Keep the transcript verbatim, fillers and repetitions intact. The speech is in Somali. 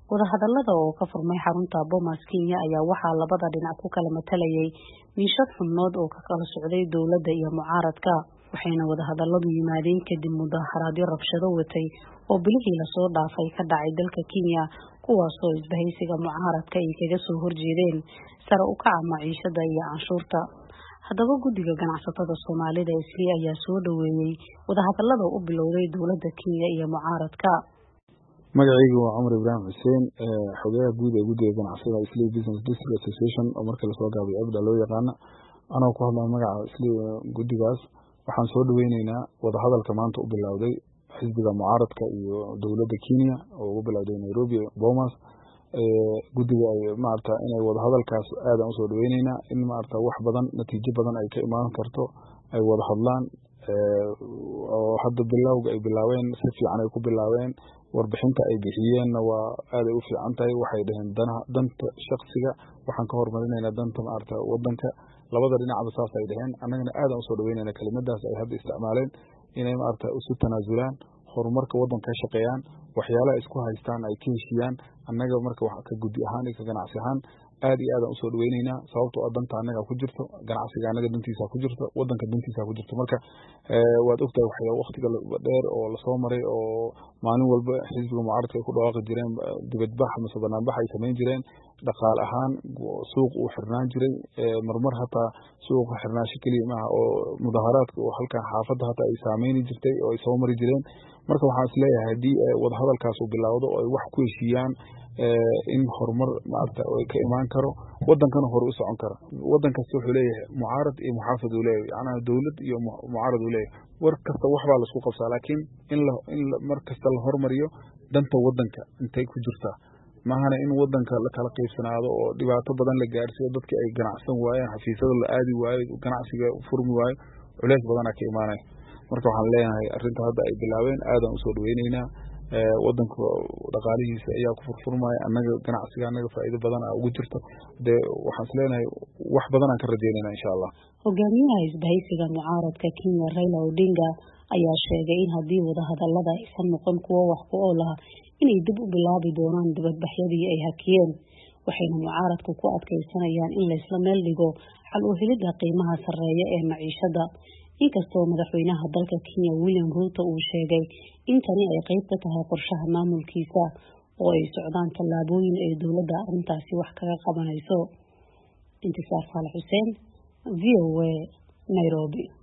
wadahadallada oo ka furmay xarunta Bomas Kenya ayaa waxaa labada dhinac ku kala matalayay miishad xubnood oo ka kala socday dawladda iyo mucaaradka waxayna wadahadalladu yimaadeen kadib mudaharaadyo rabshado watay oo bilihii la soo dhaafay ka dhacay dalka Kenya kuwaas oo isbahaysiga mucaaradka ay kaga soo horjeedeen sare u kaca maciishada iyo canshuurta haddaba guddiga ganacsatada Soomaalida isli ayaa soo dhaweeyay wadahadallada u bilowday dawladda Kenya iyo mucaaradka magacaygu waa Cumar Ibrahim Hussein xogaha guud ee guddiga ganacsatada Isli Business District Association oo marka la soo gaabay abda loo yaqaan anoo ku hadlay magaca Isli guddigaas waxaan soo dhaweynaynaa wadahadalka maanta u bilowday xisbiga mucaaradka iyo dawladda Kenya oo u bilowday Nairobi Bomas ee guddiga ay maarta inay wadahadalkaas aad aan soo dhaweynaynaa in maarta wax badan natiijo badan ay ka imaan karto ay wada hadlaan oo hadda bilowga ay bilaaween si fiican ay ku bilaaween warbixinta ay bixiyeen waa aad ay u fiican tahay waxay dhaheen danta shakhsiga waxaan ka hormarinaynaa danta maarta wadanka labada dhinacba saas ay dhaheen annagana aad aan u soo dhaweynaynaa kelimadaas ay hadda isticmaaleen inay maarta isu tanaasulaan horumarka wadanka ka shaqeeyaan waxyaalaha isku haystaan ay ka heshiyaan annaga marka wax ka guddi ahaan iyo ka ganacsi ahaan aad iyo aad aan u soo dhaweynaynaa sababtoo ah danta annaga ku jirto ganacsiga annaga dantiisa ku jirto wadanka dantiisa ku jirto marka waad ogtahay waxyaalo waqtiga dheer oo la soo maray oo maalin walba xisbiga mucaaradka ay ku dhawaaqi jireen dibadbax ama banaanbax ay samayn jireen dhaqaale ahaan suuq uu xirnaan jiray marmar hataa suuqa xirnaansho keliya maaha oo mudaharaadka oo halkan xaafadda hataa ay saameyni jirtay oo ay soo mari jireen marka waxaan isleeyahay haddii wadahadalkaas uu bilowdo oo ay wax ku heshiiyaan in horumar maarta oo ka imaan karo wadankana hor u socon kara wadan kasta wuxuu leeyahay mucaarad iyo muxaafid uu leeyahay yacni dawlad iyo mucaarad uu leeyahay war kasta wax baa la isku qabsaa laakiin in la in mar kasta la hormariyo danta wadanka intay ku jirtaa maahana in wadanka la kala qaybsanaado oo dhibaato badan la gaarsiiyo dadka ay ganacsan waayeen xafiisyada la aadi waayo ganacsiga furmi waayo culeys badan ka imaanay marka waxaan leeyahay arrinta hadda ay bilaabeen aad aan u soo dhaweynaynaa wadanka dhaqaalihiisa ayaa ku furfurmaya annaga ganacsiga annaga faa'iido badan ah ugu jirto de waxaan isleeyahay wax badan aan ka rajaynaynaa insha Allah hogaamiyaha isbahaysiga mucaaradka Kenya Raila Odinga ayaa sheegay in haddii wadahadallada aysan noqon kuwo wax ku ool ah inay dib u bilaabi doonaan dibadbaxyadii ay hakiyeen waxayna mucaaradku ku adkaysanayaan in la isla meel dhigo xal u helidda qiimaha sarreeya ee maciishada inkastoo madaxweynaha dalka Kenya William Ruto uu sheegay in tani ay qayb ka tahay qorshaha maamulkiisa oo ay socdaan tallaabooyin ay dawladda arrintaasi wax kaga qabanayso Intisaar Saalax Hussein V O A Nairobi.